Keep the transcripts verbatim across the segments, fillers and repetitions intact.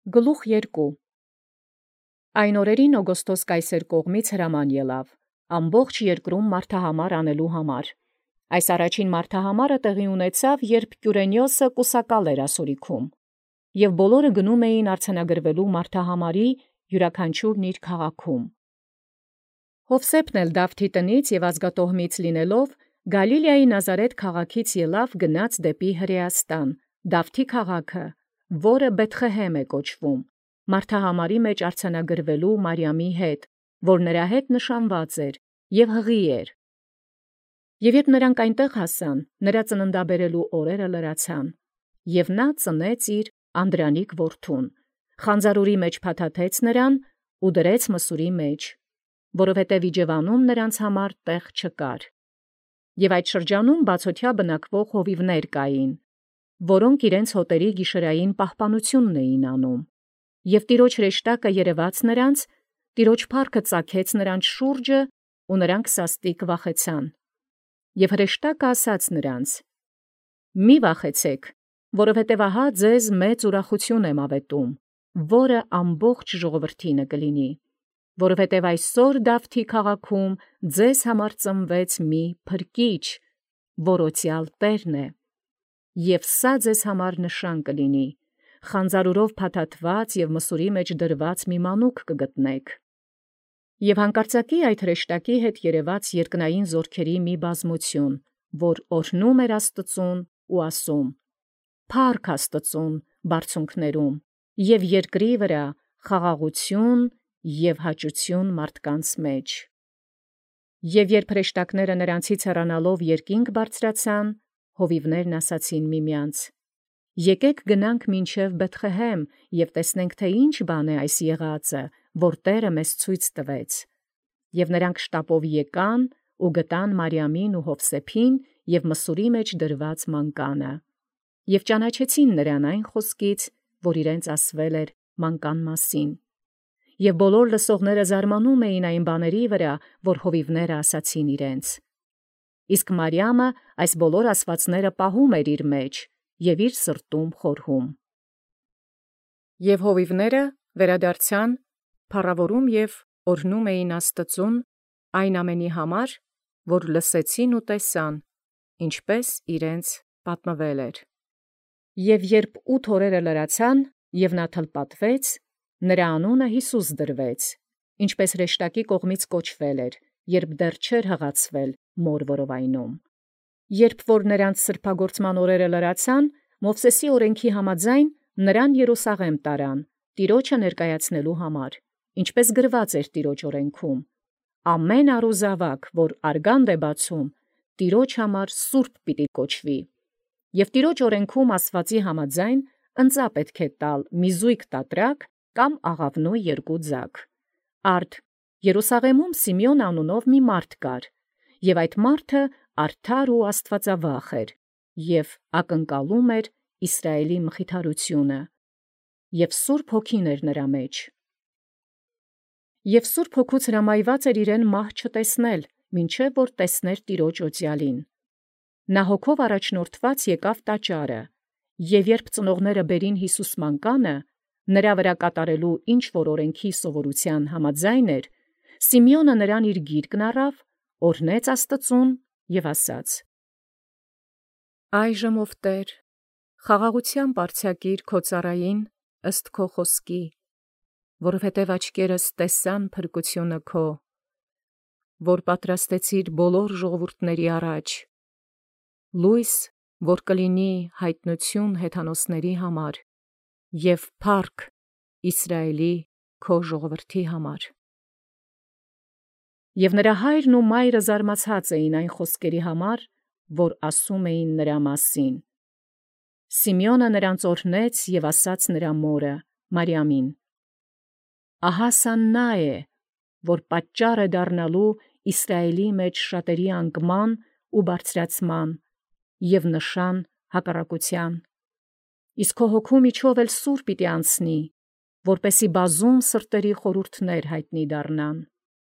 Գլուխ երկու Այն օրերին Օգոստոս կայսեր կողմից հրաման ելավ, ամբողջ երկրում մարդահամար անելու համար։ Այս առաջին մարդահամարը տեղի ունեցավ, երբ Կյուրենիոսը կուսակալ էր ասորիքում, և բոլորը գնում էին արձանագրվելու մարդահամարի յուրաքանչյուրն իր քաղաքում։ Յովսեփն էլ Դավթի տնից և ազգատոհմից լինելով, Գալիլեայի Նազարեթ քաղաքից ելավ գնաց դեպի Հրեաստան, Դավթի քաղաքը, որը Բեթխեհեմ է կոչվում, մարդահամարի մեջ արձանագրվելու Մարիամի հետ, որ նրա հետ նշանված էր, և հղի էր։ Եւ երբ նրանք այնտեղ հասան, նրա ծննդաբերելու օրերը լրացան, և նա ծնեց իր անդրանիկ որդուն, խանձարուրի մեջ փաթաթեց նրան ու դրեց մսուրի մեջ, որովհետև իջևանում նրանց համար տեղ չկար։ Եւ այդ շրջանում բացօթյա բնակվող հովիվներ կային, որոնք իրենց հոտերի գիշերային պահպանությունն էին անում, և տիրոջ հրեշտակը երևաց նրանց, տիրոջ փառքը ծագեց նրանց շուրջը, ու նրանք սաստիկ վախեցան։ Եւ հրեշտակը ասաց նրանց. «Մի վախեցեք, որովհետև ահա ձեզ մեծ ուրախություն եմ աղետում, որը ամբողջ ժողովրդինը կլինի, որովհետև այսօր Դավթի քաղաքում ձեզ համար ծնվեց մի փրկիչ, որոցյալ Տերն է, և սա ձեզ համար նշան կլինի. խանձարուրով փաթաթված և մսուրի մեջ դրված մի մանուկ կգտնեք»։ Եւ հանկարծակի այդ հրեշտակի հետ երևաց երկնային զորքերի մի բազմություն, որ օրհնում էր Աստուծոյ ու ասում. «Փառք Աստուծոյ բարձունքներում, և երկրի վրա խաղաղություն և հաճություն մարդկանց մեջ»։ Եւ երբ հրեշտակները նրանցից հեռանալով երկինք բարձրացան, հովիվներն ասացին միմյանց. «Եկեք գնանք մինչև Բեթխեհեմ և տեսնենք, թէ ի՛նչ բան է այս եղածը, որ Տէրը մեզ ցույց տվեց»։ Եւ նրանք շտապով եկան ու գտան Մարիամին ու Յովսեփին և մսուրի մեջ դրված մանկանը, և ճանաչեցին նրան այն խոսքից, որ իրենց ասվել էր մանկան մասին։ Եւ բոլոր լսողները զարմանում էին այն բաների վրա, որ հովիվները ասացին իրենց։ Իսկ Մարիամը այս բոլոր ասացվածները պահում էր իր մեջ և իր սրտում խորհում։ Եւ հովիվները վերադարձան, փառաւորում և օրհնում էին Աստուծոյ այն ամենի համար, որ լսեցին ու տեսան, ինչպէս իրենց պատմվել էր։ Եւ երբ ութ օրերը լրացան, և նա թլպատվեց, նրա անունը Յիսուս դրվեց, ինչպէս հրեշտակի կողմից կոչվել էր, երբ դեռ չէր հղացվել մոր որովայնում։ Երբ որ նրանց սրբագործման օրերը լրացան, Մովսէսի օրենքի համաձայն նրան Երուսաղեմ տարան, Տիրոջը ներկայացնելու համար, ինչպէս գրված էր Տիրոջ օրենքում. «Ամեն առուզաւակ, որ արգանդ է բացում, Տիրոջ համար սուրբ պիտի կոչվի»։ Եւ Տիրոջ օրենքում ասվածի համաձայն ընծա պետք է տալ մի զույգ տատրակ կամ աղավնոյ երկու ձակ։ Արդ Երուսաղեմում Սիմեոն անունով մի մարդ կար, և այդ մարդը արդար ու աստուածավախ էր, և ակնկալում էր Իսրայէլի մխիթարությունը, և սուրբ Հոգին էր նրա մեջ։ Եւ սուրբ Հոգուց հրամայված էր իրեն մահ չտեսնել, մինչև որ տեսներ Տիրոջ օծյալին։ Նա հոգով առաջնորդված եկավ տաճարը, և երբ ծնողները բերին Յիսուս մանկանը, նրա վրա կատարելու ինչ որ օրենքի սովորութեան համաձայն էր, Սիմեոնը նրան իր գիրկն առավ, օրհնեց Աստուծոյ և ասաց. «Այժմ ով Տէր, խաղաղութեամբ արձակիր քո ծառային ըստ քո խոսքի, որովհետև աչքերս տեսան փրկութիւնը քո, որ պատրաստեցիր բոլոր ժողովուրդների առաջ, լույս, որ կլինի յայտնութիւն հեթանոսաց համար, և փառք Իսրայէլի քո ժողովրդի համար»։ Եւ նրա հայրն ու մայրը զարմացած էին այն խոսքերի համար, որ ասում էին նրա մասին։ Սիմեոնը նրանց օրհնեց և ասաց նրա մորը Մարիամին. «Ահա սա նա է, որ պատճառ է դառնալու Իսրայէլի մեջ շատերի անկման ու բարձրացման և նշան հակառակութեան. իսկ քո հոգու միջով էլ սուր պիտի անցնի, որպեսզի բազում սրտերի խորհուրդներ յայտնի դառնան»։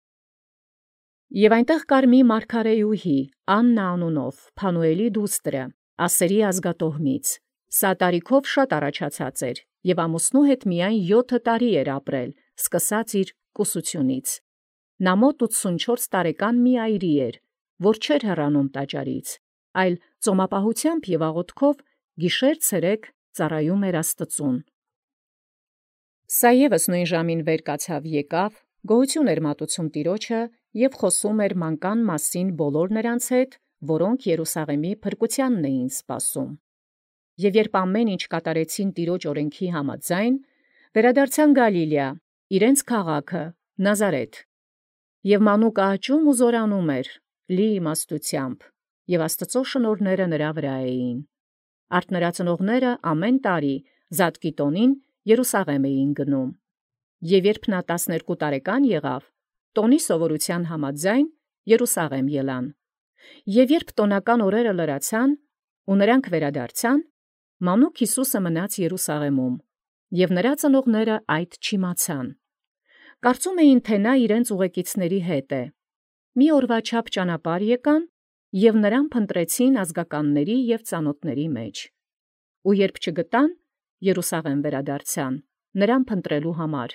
Եւ այնտեղ կար մի մարգարէիուհի Աննա անունով, Փանուէլի դուստրը, Ասերի ազգատոհմից, սա տարիքով շատ առաջացած էր, եւ ամուսնու հետ միայն յոթ տարի էր ապրել, սկսած իր կուսությունից։ Նա մոտ ութսունչորս տարեկան մի այրի էր, որ չէր հեռանում տաճարից, այլ ծոմապահությամբ եւ աղոթքով գիշեր ցերեկ ծառայում էր Աստծուն։ Սա ևս նույն ժամին վեր կացավ եկավ, գոհություն էր մատուցում Տիրոջը եւ խոսում էր մանկան մասին բոլոր նրանց հետ, որոնք Երուսաղեմի փրկությանն էին սպասում։ Եւ երբ ամեն ինչ կատարեցին Տիրոջ օրենքի համաձայն, վերադարձան Գալիլեա, իրենց քաղաքը Նազարեթ։ Եւ մանուկը աճում ու զորանում էր, լի իմաստությամբ, եւ Աստծո շնորհները նրա վրա էին։ Արդ նրա ծնողները ամեն տարի Զատկիտոնին Երուսաղեմ էին գնում։ Եւ երբ նա տասներկու տարեկան եղավ, տոնի սովորութեան համաձայն Երուսաղեմ ելան։ Եւ երբ տոնական օրերը լրացան, ու նրանք վերադարձան, մանուկ Յիսուսը մնաց Երուսաղեմում, եւ նրա ծնողները այդ չիմացան։ Կարծում էին, թե նա իրենց ուղեկիցների հետ է։ Մի օրվա չափ ճանապարհ եկան եւ նրան փնտրեցին ազգականների եւ ծանոթների մեջ։ Ու երբ չգտան, Երուսաղեմ վերադարձան նրան փնտրելու համար։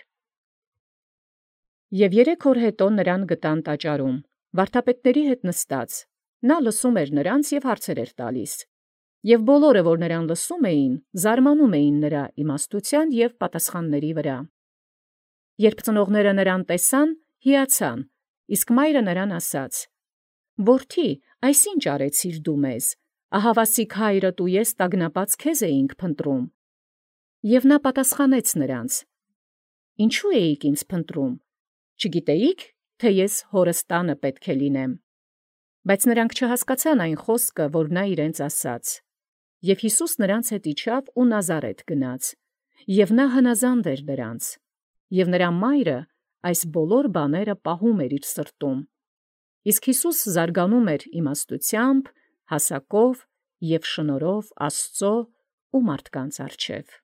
Եւ երեք օր հետո նրան գտան տաճարում, վարդապետների հետ նստած։ Նա լսում էր նրանց եւ հարցեր էր տալիս։ Եւ բոլորը, որ նրան լսում էին, զարմանում էին նրա իմաստության եւ պատասխանների վրա։ Երբ ծնողները նրան տեսան, հիացան, իսկ մայրը նրան ասաց. «Որդի, այսինչ արեցիր դու մեզ, ահավասիկ հայրդ ու ես տագնապած քեզ էինք փնտրում»։ Եւ նա պատասխանեց նրանց. «Ինչու էիք ինձ փնտրում, չգիտեիք, թե ես հորս տանը պետք է լինեմ»։ Բայց նրանք չհասկացան այն խոսքը, որ նա իրենց ասաց։ Եւ Յիսուս նրանց հետ իջավ ու Նազարեթ գնաց, եւ նա հնազանդ էր դրանց, եւ նրա մայրը այս բոլոր բաները պահում էր իր սրտում։ Իսկ Յիսուս զարգանում էր իմաստությամբ, հասակով եւ շնորհով Աստծո ու մարդկանց առջև։